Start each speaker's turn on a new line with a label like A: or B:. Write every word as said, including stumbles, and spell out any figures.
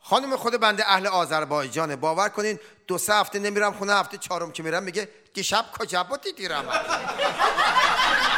A: خانم خود بنده اهل آذربایجانه. باور کنین دو سه هفته نمیرم خونه، هفته چهارم که میرم میگه دیشب کجا بودی دیرم.